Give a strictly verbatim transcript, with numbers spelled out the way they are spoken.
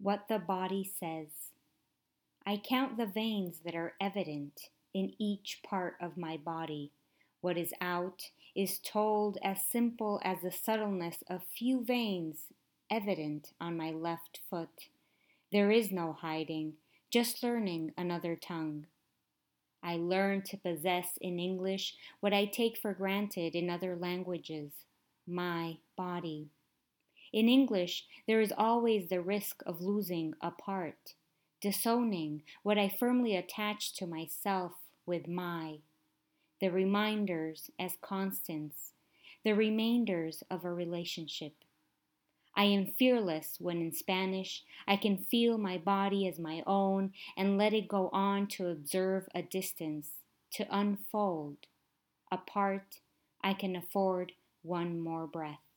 What the body says. I count the veins that are evident in each part of my body. What is out is told as simple as the subtleness of few veins evident on my left foot. There is no hiding, just learning another tongue. I learn to possess in English what I take for granted in other languages, my body. In English, there is always the risk of losing a part, disowning what I firmly attach to myself with my, the reminders as constants, the remainders of a relationship. I am fearless when in Spanish I can feel my body as my own and let it go on to observe a distance, to unfold. Apart, I can afford one more breath.